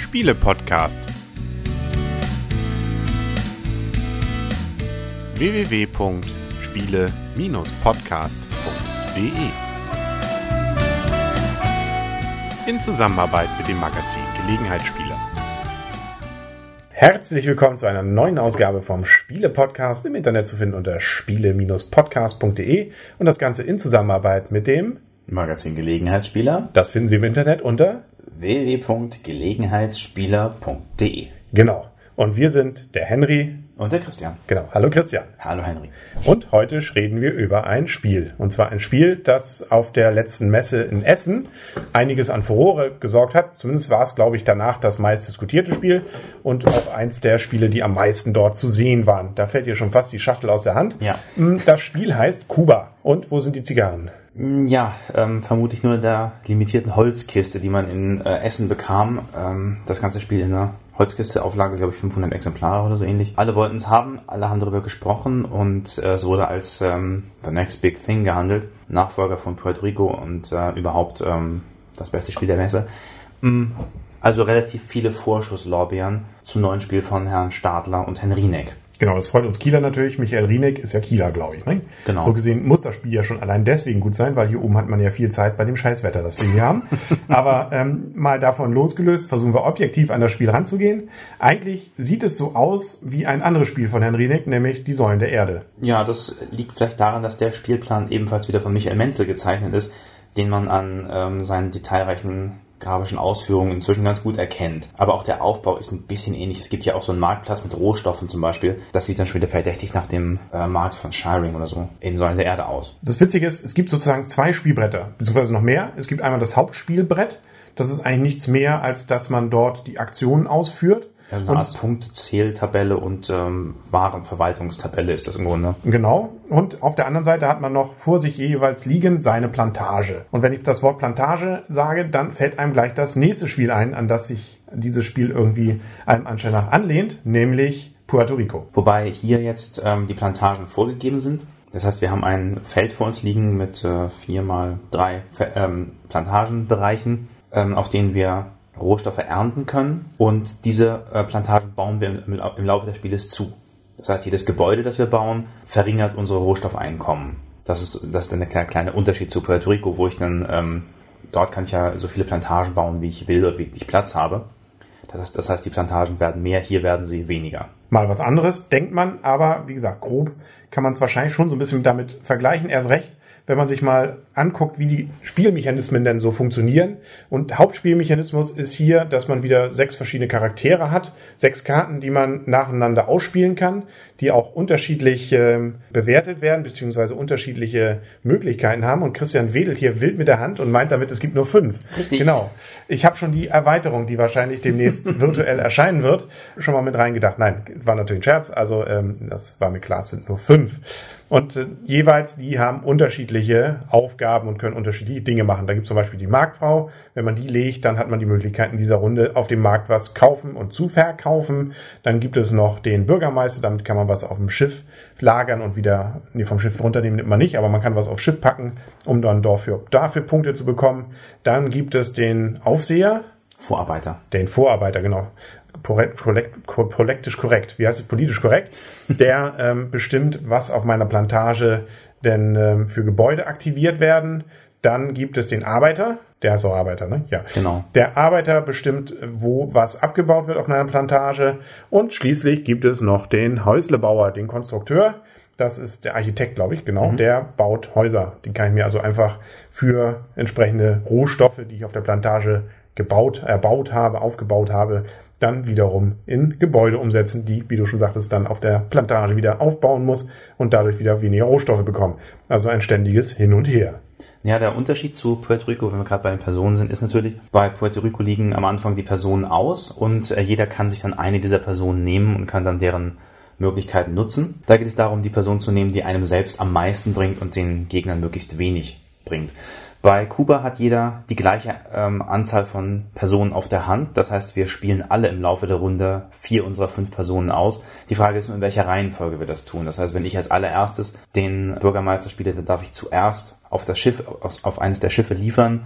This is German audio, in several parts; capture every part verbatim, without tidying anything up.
Spiele-Podcast. w w w punkt spiele Bindestrich podcast punkt d e in Zusammenarbeit mit dem Magazin Gelegenheitsspieler. Herzlich willkommen zu einer neuen Ausgabe vom Spiele-Podcast, im Internet zu finden unter spiele Bindestrich podcast punkt d e und das Ganze in Zusammenarbeit mit dem Magazin Gelegenheitsspieler. Das finden Sie im Internet unter w w w punkt gelegenheitsspieler punkt d e. Genau. Und wir sind der Henry und der Christian. Genau. Hallo Christian. Hallo Henry. Und heute reden wir über ein Spiel. Und zwar ein Spiel, das auf der letzten Messe in Essen einiges an Furore gesorgt hat. Zumindest war es, glaube ich, danach das meist diskutierte Spiel und auch eins der Spiele, die am meisten dort zu sehen waren. Da fällt dir schon fast die Schachtel aus der Hand. Ja. Das Spiel heißt Kuba. Und wo sind die Zigarren? Ja, ähm, vermutlich nur in der limitierten Holzkiste, die man in äh, Essen bekam. Ähm, das ganze Spiel in der Holzkiste, Auflage, glaube ich, fünfhundert Exemplare oder so ähnlich. Alle wollten es haben, alle haben darüber gesprochen und äh, es wurde als ähm, The Next Big Thing gehandelt. Nachfolger von Puerto Rico und äh, überhaupt ähm, das beste Spiel der Messe. Mm, also relativ viele Vorschusslorbeeren zum neuen Spiel von Herrn Stadler und Herrn Rieneck. Genau, das freut uns Kieler natürlich. Michael Rieneck ist ja Kieler, glaube ich. Ne? Genau. So gesehen muss das Spiel ja schon allein deswegen gut sein, weil hier oben hat man ja viel Zeit bei dem Scheißwetter, das wir hier haben. Aber ähm, mal davon losgelöst, versuchen wir objektiv an das Spiel ranzugehen. Eigentlich sieht es so aus wie ein anderes Spiel von Herrn Rieneck, nämlich Die Säulen der Erde. Ja, das liegt vielleicht daran, dass der Spielplan ebenfalls wieder von Michael Menzel gezeichnet ist, den man an ähm, seinen detailreichen grafischen Ausführungen inzwischen ganz gut erkennt. Aber auch der Aufbau ist ein bisschen ähnlich. Es gibt ja auch so einen Marktplatz mit Rohstoffen zum Beispiel. Das sieht dann schon wieder verdächtig nach dem äh, Markt von Shiring oder so in Säulen der Erde aus. Das Witzige ist, es gibt sozusagen zwei Spielbretter, beziehungsweise noch mehr. Es gibt einmal das Hauptspielbrett. Das ist eigentlich nichts mehr, als dass man dort die Aktionen ausführt. Ja, so eine Art Punktezähltabelle und ähm, Warenverwaltungstabelle ist das im Grunde. Genau. Und auf der anderen Seite hat man noch vor sich jeweils liegend seine Plantage. Und wenn ich das Wort Plantage sage, dann fällt einem gleich das nächste Spiel ein, an das sich dieses Spiel irgendwie einem Anschein nach anlehnt, nämlich Puerto Rico. Wobei hier jetzt ähm, die Plantagen vorgegeben sind. Das heißt, wir haben ein Feld vor uns liegen mit äh, vier mal drei ähm, Plantagenbereichen, ähm, auf denen wir Rohstoffe ernten können, und diese äh, Plantagen bauen wir im, im Laufe des Spieles zu. Das heißt, jedes Gebäude, das wir bauen, verringert unsere Rohstoffeinkommen. Das ist, das ist dann der kleine, kleine Unterschied zu Puerto Rico, wo ich dann, ähm, dort kann ich ja so viele Plantagen bauen, wie ich will oder wie ich Platz habe. Das heißt, das heißt, die Plantagen werden mehr, hier werden sie weniger. Mal was anderes, denkt man, aber wie gesagt, grob kann man es wahrscheinlich schon so ein bisschen damit vergleichen. Erst recht, wenn man sich mal anguckt, wie die Spielmechanismen denn so funktionieren. Und Hauptspielmechanismus ist hier, dass man wieder sechs verschiedene Charaktere hat, sechs Karten, die man nacheinander ausspielen kann, die auch unterschiedlich ähm, bewertet werden, beziehungsweise unterschiedliche Möglichkeiten haben. Und Christian wedelt hier wild mit der Hand und meint damit, es gibt nur fünf. Richtig. Genau. Ich habe schon die Erweiterung, die wahrscheinlich demnächst virtuell erscheinen wird, schon mal mit reingedacht. Nein, war natürlich ein Scherz, also ähm, das war mir klar, es sind nur fünf. Und äh, jeweils, die haben unterschiedliche Aufgaben und können unterschiedliche Dinge machen. Da gibt es zum Beispiel die Marktfrau. Wenn man die legt, dann hat man die Möglichkeit, in dieser Runde auf dem Markt was kaufen und zu verkaufen. Dann gibt es noch den Bürgermeister. Damit kann man was auf dem Schiff lagern und wieder, nee, vom Schiff runternehmen nimmt man nicht, aber man kann was aufs Schiff packen, um dann dafür, dafür Punkte zu bekommen. Dann gibt es den Aufseher. Vorarbeiter. Den Vorarbeiter, genau. Politisch korrekt, wie heißt es, politisch korrekt, der ähm, bestimmt, was auf meiner Plantage denn ähm, für Gebäude aktiviert werden. Dann gibt es den Arbeiter, der heißt auch Arbeiter, ne? Ja. Genau. Der Arbeiter bestimmt, wo was abgebaut wird auf meiner Plantage. Und schließlich gibt es noch den Häuslebauer, den Konstrukteur. Das ist der Architekt, glaube ich, genau. Mhm. Der baut Häuser. Den kann ich mir also einfach für entsprechende Rohstoffe, die ich auf der Plantage gebaut, erbaut habe, aufgebaut habe, dann wiederum in Gebäude umsetzen, die, wie du schon sagtest, dann auf der Plantage wieder aufbauen muss und dadurch wieder weniger Rohstoffe bekommen. Also ein ständiges Hin und Her. Ja, der Unterschied zu Puerto Rico, wenn wir gerade bei den Personen sind, ist natürlich, bei Puerto Rico liegen am Anfang die Personen aus und äh, jeder kann sich dann eine dieser Personen nehmen und kann dann deren Möglichkeiten nutzen. Da geht es darum, die Person zu nehmen, die einem selbst am meisten bringt und den Gegnern möglichst wenig bringt. Bei Kuba hat jeder die gleiche ähm, Anzahl von Personen auf der Hand. Das heißt, wir spielen alle im Laufe der Runde vier unserer fünf Personen aus. Die Frage ist nur, in welcher Reihenfolge wir das tun. Das heißt, wenn ich als allererstes den Bürgermeister spiele, dann darf ich zuerst auf das Schiff, auf eines der Schiffe liefern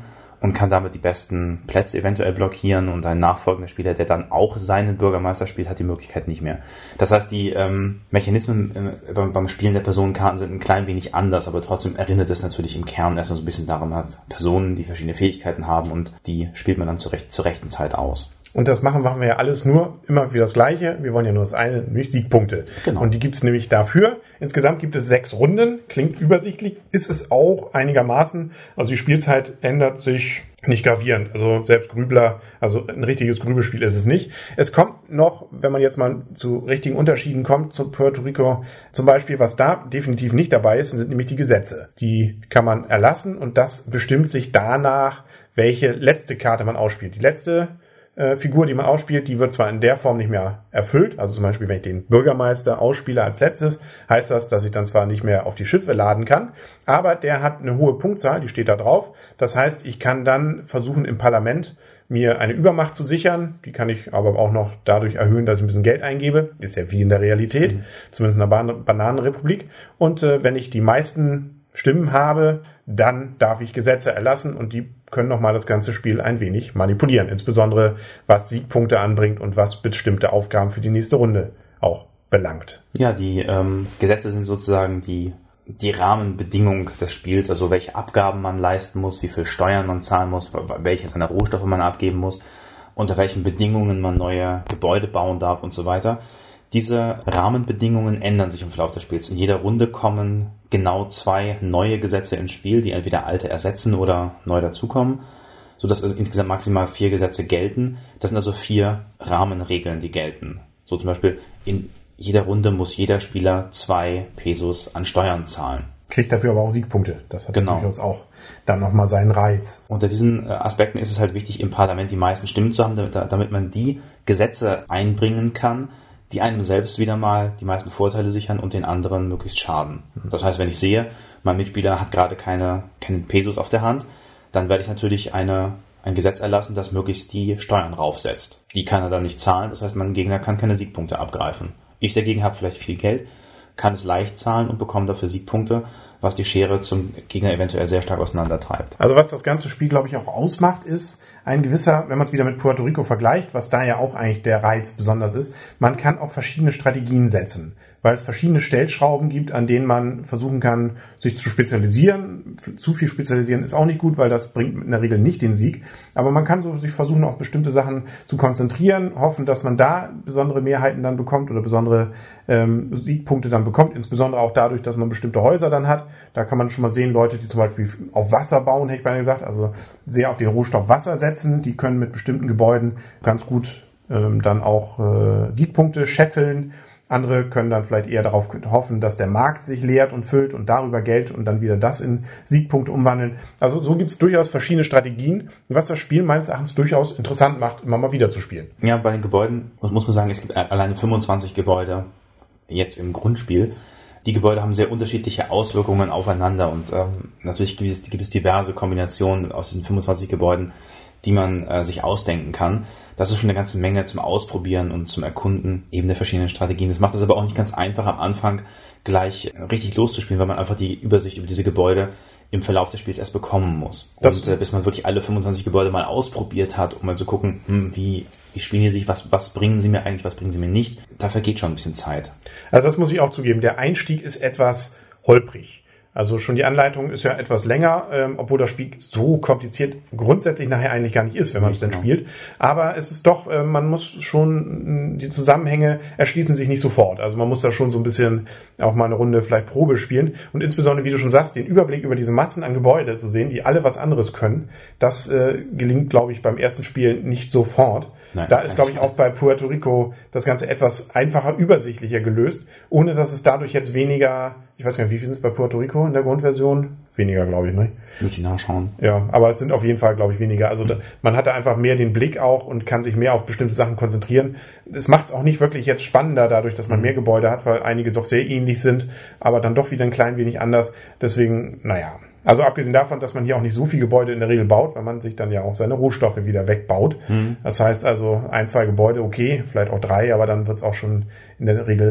und kann damit die besten Plätze eventuell blockieren, und ein nachfolgender Spieler, der dann auch seinen Bürgermeister spielt, hat die Möglichkeit nicht mehr. Das heißt, die ähm, Mechanismen äh, beim, beim Spielen der Personenkarten sind ein klein wenig anders, aber trotzdem erinnert es natürlich im Kern erstmal so ein bisschen daran, hat Personen, die verschiedene Fähigkeiten haben, und die spielt man dann zur, recht, zur rechten Zeit aus. Und das machen, machen wir ja alles nur immer wieder das Gleiche. Wir wollen ja nur das eine, nämlich Siegpunkte. Genau. Und die gibt es nämlich dafür. Insgesamt gibt es sechs Runden. Klingt übersichtlich, ist es auch einigermaßen. Also die Spielzeit ändert sich nicht gravierend. Also selbst Grübler, also ein richtiges Grübelspiel ist es nicht. Es kommt noch, wenn man jetzt mal zu richtigen Unterschieden kommt, zu Puerto Rico, zum Beispiel, was da definitiv nicht dabei ist, sind nämlich die Gesetze. Die kann man erlassen, und das bestimmt sich danach, welche letzte Karte man ausspielt. Die letzte Äh, Figur, die man ausspielt, die wird zwar in der Form nicht mehr erfüllt, also zum Beispiel, wenn ich den Bürgermeister ausspiele als letztes, heißt das, dass ich dann zwar nicht mehr auf die Schiffe laden kann, aber der hat eine hohe Punktzahl, die steht da drauf. Das heißt, ich kann dann versuchen, im Parlament mir eine Übermacht zu sichern. Die kann ich aber auch noch dadurch erhöhen, dass ich ein bisschen Geld eingebe. Ist ja wie in der Realität, mhm. zumindest in der Ban- Bananenrepublik. Und äh, wenn ich die meisten Stimmen habe, dann darf ich Gesetze erlassen, und die können nochmal das ganze Spiel ein wenig manipulieren. Insbesondere was Siegpunkte anbringt und was bestimmte Aufgaben für die nächste Runde auch belangt. Ja, die ähm, Gesetze sind sozusagen die, die Rahmenbedingung des Spiels, also welche Abgaben man leisten muss, wie viel Steuern man zahlen muss, welche seiner Rohstoffe man abgeben muss, unter welchen Bedingungen man neue Gebäude bauen darf und so weiter. Diese Rahmenbedingungen ändern sich im Verlauf des Spiels. In jeder Runde kommen genau zwei neue Gesetze ins Spiel, die entweder alte ersetzen oder neu dazukommen, sodass also insgesamt maximal vier Gesetze gelten. Das sind also vier Rahmenregeln, die gelten. So zum Beispiel, in jeder Runde muss jeder Spieler zwei Pesos an Steuern zahlen. Kriegt dafür aber auch Siegpunkte. Das hat genau. durchaus auch dann nochmal seinen Reiz. Unter diesen Aspekten ist es halt wichtig, im Parlament die meisten Stimmen zu haben, damit, damit man die Gesetze einbringen kann, die einem selbst wieder mal die meisten Vorteile sichern und den anderen möglichst schaden. Das heißt, wenn ich sehe, mein Mitspieler hat gerade keine, keine Pesos auf der Hand, dann werde ich natürlich eine, ein Gesetz erlassen, das möglichst die Steuern raufsetzt. Die kann er dann nicht zahlen, das heißt, mein Gegner kann keine Siegpunkte abgreifen. Ich dagegen habe vielleicht viel Geld, kann es leicht zahlen und bekomme dafür Siegpunkte, was die Schere zum Gegner eventuell sehr stark auseinandertreibt. Also was das ganze Spiel, glaube ich, auch ausmacht, ist ein gewisser, wenn man es wieder mit Puerto Rico vergleicht, was da ja auch eigentlich der Reiz besonders ist, man kann auch verschiedene Strategien setzen, weil es verschiedene Stellschrauben gibt, an denen man versuchen kann, sich zu spezialisieren. Zu viel spezialisieren ist auch nicht gut, weil das bringt in der Regel nicht den Sieg. Aber man kann so sich versuchen, auf bestimmte Sachen zu konzentrieren, hoffen, dass man da besondere Mehrheiten dann bekommt oder besondere ähm, Siegpunkte dann bekommt, insbesondere auch dadurch, dass man bestimmte Häuser dann hat. Da kann man schon mal sehen, Leute, die zum Beispiel auf Wasser bauen, hätte ich beinahe gesagt, also sehr auf den Rohstoff Wasser setzen, die können mit bestimmten Gebäuden ganz gut ähm, dann auch äh, Siegpunkte scheffeln. Andere können dann vielleicht eher darauf hoffen, dass der Markt sich leert und füllt und darüber Geld und dann wieder das in Siegpunkte umwandeln. Also so gibt es durchaus verschiedene Strategien, was das Spiel meines Erachtens durchaus interessant macht, immer mal wieder zu spielen. Ja, bei den Gebäuden muss man sagen, es gibt alleine fünfundzwanzig Gebäude jetzt im Grundspiel. Die Gebäude haben sehr unterschiedliche Auswirkungen aufeinander, und ähm, natürlich gibt es, gibt es diverse Kombinationen aus diesen fünfundzwanzig Gebäuden, die man äh, sich ausdenken kann. Das ist schon eine ganze Menge zum Ausprobieren und zum Erkunden eben der verschiedenen Strategien. Das macht es aber auch nicht ganz einfach, am Anfang gleich richtig loszuspielen, weil man einfach die Übersicht über diese Gebäude im Verlauf des Spiels erst bekommen muss. Das und äh, bis man wirklich alle fünfundzwanzig Gebäude mal ausprobiert hat, um mal zu gucken, hm, wie, wie spielen die sich, was, was bringen sie mir eigentlich, was bringen sie mir nicht. Da vergeht schon ein bisschen Zeit. Also das muss ich auch zugeben. Der Einstieg ist etwas holprig. Also schon die Anleitung ist ja etwas länger, ähm, obwohl das Spiel so kompliziert grundsätzlich nachher eigentlich gar nicht ist, wenn man es denn genau. spielt. Aber es ist doch, äh, man muss schon, die Zusammenhänge erschließen sich nicht sofort. Also man muss da schon so ein bisschen auch mal eine Runde vielleicht Probe spielen. Und insbesondere, wie du schon sagst, den Überblick über diese Massen an Gebäude zu sehen, die alle was anderes können, das äh, gelingt, glaube ich, beim ersten Spiel nicht sofort. Nein, da ist, glaube ich, auch bei Puerto Rico das Ganze etwas einfacher, übersichtlicher gelöst, ohne dass es dadurch jetzt weniger, ich weiß gar nicht, wie viel sind es bei Puerto Rico in der Grundversion? Weniger, glaube ich, ne? Muss ich nachschauen. Ja, aber es sind auf jeden Fall, glaube ich, weniger. Also da, man hat da einfach mehr den Blick auch und kann sich mehr auf bestimmte Sachen konzentrieren. Es macht es auch nicht wirklich jetzt spannender dadurch, dass man mehr Gebäude hat, weil einige doch sehr ähnlich sind, aber dann doch wieder ein klein wenig anders. Deswegen, naja... Also abgesehen davon, dass man hier auch nicht so viel Gebäude in der Regel baut, weil man sich dann ja auch seine Rohstoffe wieder wegbaut. Mhm. Das heißt also ein, zwei Gebäude, okay, vielleicht auch drei, aber dann wird es auch schon in der Regel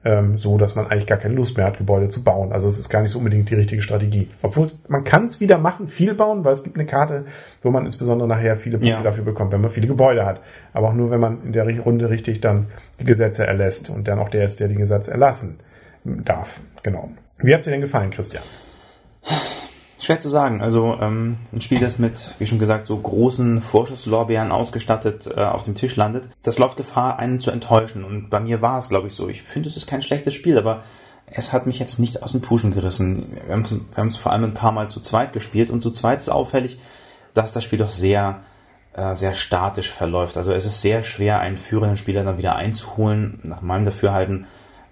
ähm, so, dass man eigentlich gar keine Lust mehr hat, Gebäude zu bauen. Also es ist gar nicht so unbedingt die richtige Strategie. Obwohl es, man kann es wieder machen, viel bauen, weil es gibt eine Karte, wo man insbesondere nachher viele Punkte ja. dafür bekommt, wenn man viele Gebäude hat. Aber auch nur, wenn man in der Runde richtig dann die Gesetze erlässt und dann auch der ist, der die Gesetze erlassen darf. Genau. Wie hat dir denn gefallen, Christian? Schwer zu sagen. Also ähm, ein Spiel, das mit, wie schon gesagt, so großen Vorschusslorbeeren ausgestattet äh, auf dem Tisch landet, das läuft Gefahr, einen zu enttäuschen. Und bei mir war es, glaube ich, so. Ich finde, es ist kein schlechtes Spiel, aber es hat mich jetzt nicht aus dem Puschen gerissen. Wir haben es vor allem ein paar Mal zu zweit gespielt und zu zweit ist auffällig, dass das Spiel doch sehr, äh, sehr statisch verläuft. Also es ist sehr schwer, einen führenden Spieler dann wieder einzuholen, nach meinem Dafürhalten.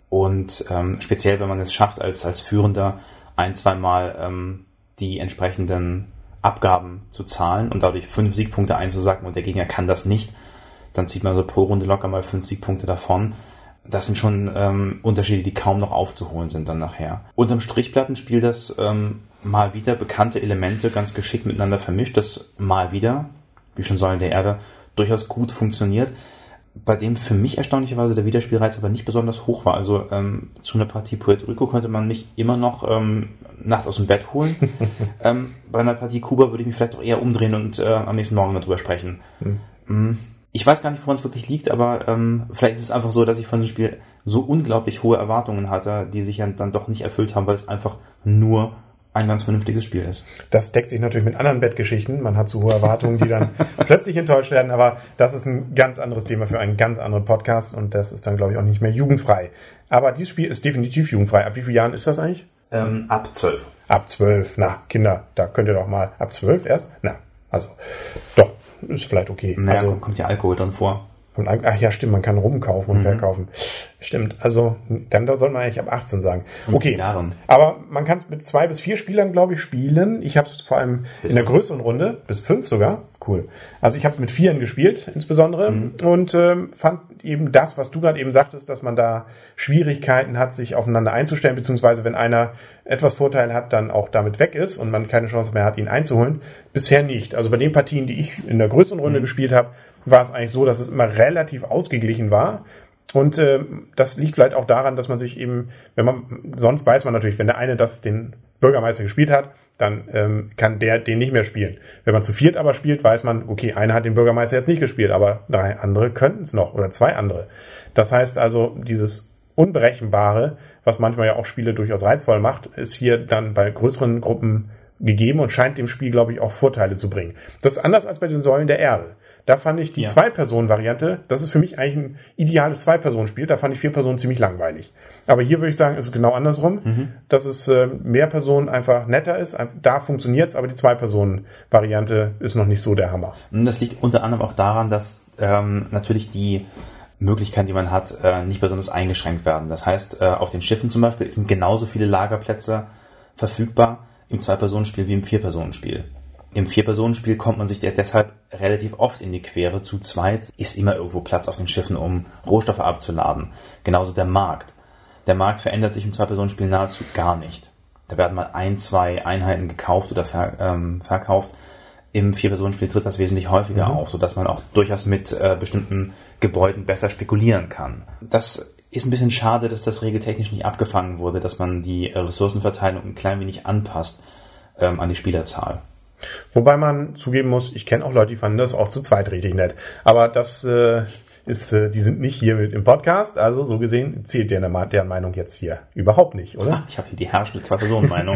Und ähm, speziell, wenn man es schafft, als, als Führender ein, zweimal ähm, die entsprechenden Abgaben zu zahlen und dadurch fünf Siegpunkte einzusacken und der Gegner kann das nicht, dann zieht man so pro Runde locker mal fünf Siegpunkte davon. Das sind schon ähm, Unterschiede, die kaum noch aufzuholen sind dann nachher. Unterm Strich bleibt ein Spiel, das ähm, mal wieder bekannte Elemente ganz geschickt miteinander vermischt, das mal wieder, wie schon Säulen der Erde, durchaus gut funktioniert, bei dem für mich erstaunlicherweise der Wiederspielreiz aber nicht besonders hoch war. Also ähm, zu einer Partie Puerto Rico könnte man mich immer noch ähm, nachts aus dem Bett holen. ähm, bei einer Partie Kuba würde ich mich vielleicht auch eher umdrehen und äh, am nächsten Morgen darüber sprechen. Mhm. Ich weiß gar nicht, woran es wirklich liegt, aber ähm, vielleicht ist es einfach so, dass ich von diesem Spiel so unglaublich hohe Erwartungen hatte, die sich dann doch nicht erfüllt haben, weil es einfach nur ein ganz vernünftiges Spiel ist. Das deckt sich natürlich mit anderen Bettgeschichten. Man hat so hohe Erwartungen, die dann plötzlich enttäuscht werden, aber das ist ein ganz anderes Thema für einen ganz anderen Podcast und das ist dann, glaube ich, auch nicht mehr jugendfrei. Aber dieses Spiel ist definitiv jugendfrei. Ab wie vielen Jahren ist das eigentlich? Ähm, ab zwölf. Ab zwölf. Na, Kinder, da könnt ihr doch mal. Ab zwölf erst? Na, also, doch, ist vielleicht okay. Naja, also, kommt, kommt ja Alkohol dann vor. Und, ach ja, stimmt, man kann rumkaufen und mhm. verkaufen. Stimmt, also dann sollte man eigentlich ab achtzehn sagen. Okay, Jahren. Aber man kann es mit zwei bis vier Spielern, glaube ich, spielen. Ich habe es vor allem bis in der größeren Runde, bis fünf sogar, cool. Also ich habe es mit Vieren gespielt, insbesondere, mhm. und ähm, fand eben das, was du gerade eben sagtest, dass man da Schwierigkeiten hat, sich aufeinander einzustellen, beziehungsweise wenn einer etwas Vorteil hat, dann auch damit weg ist und man keine Chance mehr hat, ihn einzuholen. Bisher nicht. Also bei den Partien, die ich in der größeren Runde mhm. gespielt habe, war es eigentlich so, dass es immer relativ ausgeglichen war. Und äh, das liegt vielleicht auch daran, dass man sich eben, wenn man, sonst weiß man natürlich, wenn der eine das den Bürgermeister gespielt hat, dann ähm, kann der den nicht mehr spielen. Wenn man zu viert aber spielt, weiß man, okay, einer hat den Bürgermeister jetzt nicht gespielt, aber drei andere könnten es noch oder zwei andere. Das heißt also, dieses Unberechenbare, was manchmal ja auch Spiele durchaus reizvoll macht, ist hier dann bei größeren Gruppen gegeben und scheint dem Spiel, glaube ich, auch Vorteile zu bringen. Das ist anders als bei den Säulen der Erde. Da fand ich die ja. Zwei-Personen-Variante, das ist für mich eigentlich ein ideales Zwei-Personen-Spiel, da fand ich vier Personen ziemlich langweilig. Aber hier würde ich sagen, ist es genau andersrum, mhm. dass es äh, mehr Personen einfach netter ist, da funktioniert's, aber die Zwei-Personen-Variante ist noch nicht so der Hammer. Das liegt unter anderem auch daran, dass ähm, natürlich die Möglichkeiten, die man hat, äh, nicht besonders eingeschränkt werden. Das heißt, äh, auf den Schiffen zum Beispiel sind genauso viele Lagerplätze verfügbar im Zwei-Personen-Spiel wie im Vier-Personen-Spiel. Im Vier-Personen-Spiel kommt man sich deshalb relativ oft in die Quere. Zu zweit ist immer irgendwo Platz auf den Schiffen, um Rohstoffe abzuladen. Genauso der Markt. Der Markt verändert sich im Zwei-Personen-Spiel nahezu gar nicht. Da werden mal ein, zwei Einheiten gekauft oder ver, ähm, verkauft. Im Vier-Personen-Spiel tritt das wesentlich häufiger mhm. auf, sodass man auch durchaus mit äh, bestimmten Gebäuden besser spekulieren kann. Das ist ein bisschen schade, dass das regeltechnisch nicht abgefangen wurde, dass man die äh, Ressourcenverteilung ein klein wenig anpasst ähm, an die Spielerzahl. Wobei man zugeben muss, ich kenne auch Leute, die fanden das auch zu zweit richtig nett. Aber das äh, ist, äh, die sind nicht hier mit im Podcast, also so gesehen zählt deren, deren Meinung jetzt hier überhaupt nicht, oder? Ich habe hier die herrschende Zwei-Personen-Meinung.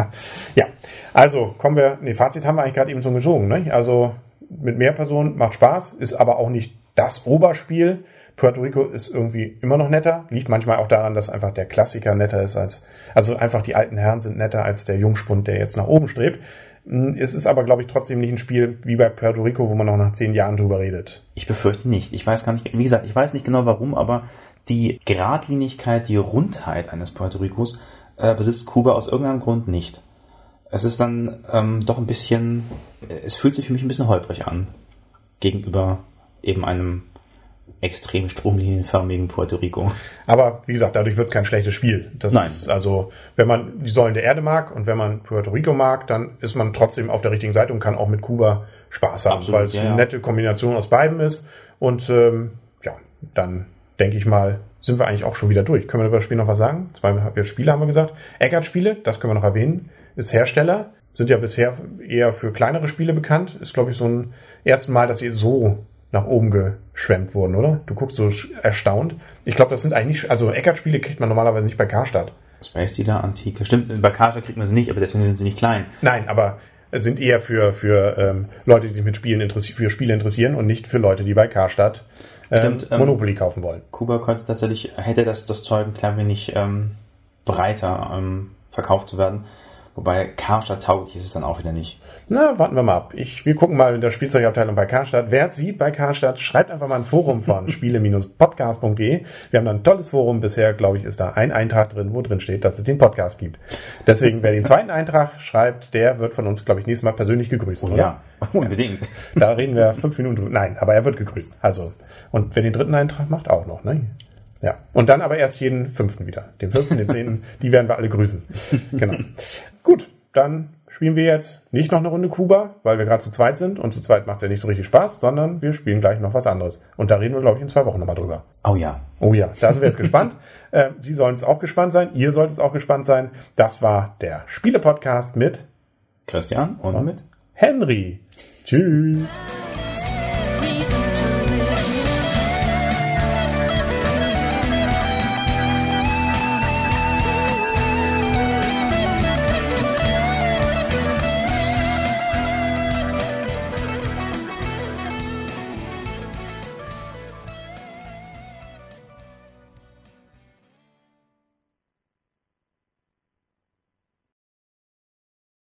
Ja, also kommen wir, nee, Fazit haben wir eigentlich gerade eben schon gezogen, ne? Also mit mehr Personen macht Spaß, ist aber auch nicht das Oberspiel. Puerto Rico ist irgendwie immer noch netter, liegt manchmal auch daran, dass einfach der Klassiker netter ist als, also einfach die alten Herren sind netter als der Jungspund, der jetzt nach oben strebt. Es ist aber, glaube ich, trotzdem nicht ein Spiel wie bei Puerto Rico, wo man auch nach zehn Jahren drüber redet. Ich befürchte nicht. Ich weiß gar nicht, wie gesagt, ich weiß nicht genau warum, aber die Geradlinigkeit, die Rundheit eines Puerto Ricos äh, besitzt Kuba aus irgendeinem Grund nicht. Es ist dann ähm, doch ein bisschen, es fühlt sich für mich ein bisschen holprig an, gegenüber eben einem extrem stromlinienförmigen Puerto Rico. Aber wie gesagt, dadurch wird es kein schlechtes Spiel. Das Nein. ist also, wenn man die Säulen der Erde mag und wenn man Puerto Rico mag, dann ist man trotzdem auf der richtigen Seite und kann auch mit Kuba Spaß haben, Absolut, weil es ja, eine ja. nette Kombination aus beidem ist. Und ähm, ja, dann denke ich mal, sind wir eigentlich auch schon wieder durch. Können wir über das Spiel noch was sagen? Zwei Spiele haben wir gesagt. Eggert-Spiele, das können wir noch erwähnen, ist Hersteller, sind ja bisher eher für kleinere Spiele bekannt. Ist, glaube ich, so ein erstes Mal, dass sie so nach oben geschwemmt wurden, oder? Du guckst so erstaunt. Ich glaube, das sind eigentlich, also Eggert-Spiele kriegt man normalerweise nicht bei Karstadt. Space Dealer, Antike. Stimmt, bei Karstadt kriegt man sie nicht, aber deswegen sind sie nicht klein. Nein, aber sind eher für, für ähm, Leute, die sich mit Spielen interessieren, für Spiele interessieren und nicht für Leute, die bei Karstadt ähm, Stimmt, ähm, Monopoly kaufen wollen. Kuba könnte tatsächlich, hätte das, das Zeug ein klein wenig ähm, breiter ähm, verkauft zu werden. Wobei Karstadt tauglich ist es dann auch wieder nicht. Na, warten wir mal ab. Ich, wir gucken mal in der Spielzeugabteilung bei Karstadt. Wer es sieht bei Karstadt, schreibt einfach mal ins Forum von spiele Podcast punkt de. Wir haben da ein tolles Forum. Bisher, glaube ich, ist da ein Eintrag drin, wo drin steht, dass es den Podcast gibt. Deswegen, wer den zweiten Eintrag schreibt, der wird von uns, glaube ich, nächstes Mal persönlich gegrüßt. Oh, oder? Ja, unbedingt. Da reden wir fünf Minuten drüber. Nein, aber er wird gegrüßt. Also, und wer den dritten Eintrag macht, auch noch, ne? Ja. Und dann aber erst jeden fünften wieder. Den fünften, den zehnten, die werden wir alle grüßen. Genau. Gut, dann spielen wir jetzt nicht noch eine Runde Kuba, weil wir gerade zu zweit sind. Und zu zweit macht es ja nicht so richtig Spaß, sondern wir spielen gleich noch was anderes. Und da reden wir, glaube ich, in zwei Wochen nochmal drüber. Oh ja. Oh ja, da sind wir jetzt gespannt. Äh, Sie sollen es auch gespannt sein. Ihr sollt es auch gespannt sein. Das war der Spiele-Podcast mit Christian und, und mit Henry. Tschüss.